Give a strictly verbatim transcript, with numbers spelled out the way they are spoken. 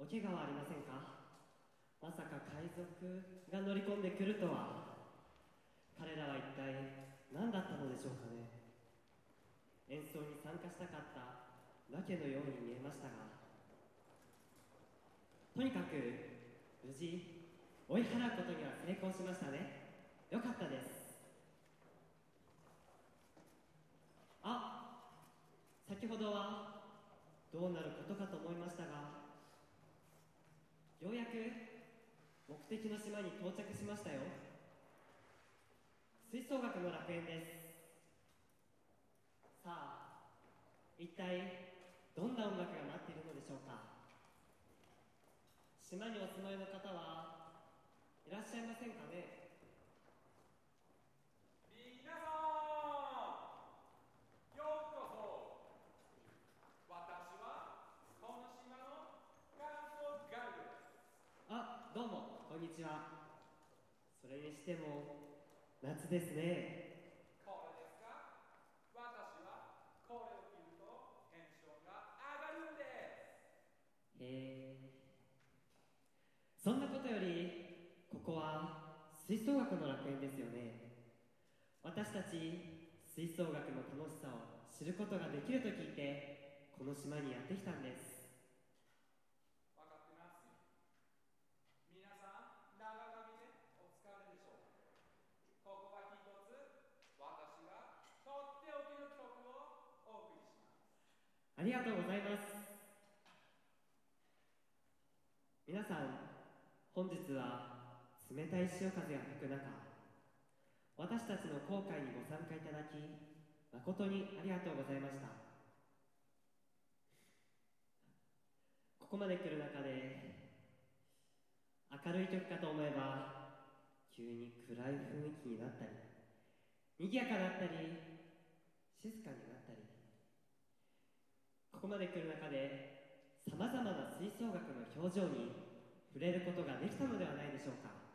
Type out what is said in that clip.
お怪我はありませんか？まさか海賊が乗り込んでくるとは。彼らは一体何だったのでしょうかね。演奏に参加したかったわけのように見えましたが、とにかく無事追い払うことには成功しましたね。よかったです。あ、先ほどはどうなることかと思いましたが、ようやく目的の島に到着しましたよ。吹奏楽の楽園です。さあ、一体どんな音楽が待っているのでしょうか。島にお住まいの方はいらっしゃいませんかね。 皆さん、ようこそ。私はこの島のカンソガルです。 あ、どうもこんにちは。それにしても夏ですね。 これですか？私はこれを着るとテンションが上がるんです。 へえ。そんなことよりここは吹奏楽の楽園ですよね。私たち吹奏楽の楽しさを知ることができると聞いてこの島にやってきたんです。 分かってますよ。皆さん、長旅でお疲れでしょう。ここは一つ私がとっておきの曲をお送りします。 ありがとうございます。皆さん、本日は冷たい潮風が吹く中、私たちの航海にご参加いただき誠にありがとうございました。ここまで来る中で明るい曲かと思えば急に暗い雰囲気になったり、賑やかだったり静かになったり、ここまで来る中でさまざまな吹奏楽の表情に触れることができたのではないでしょうか。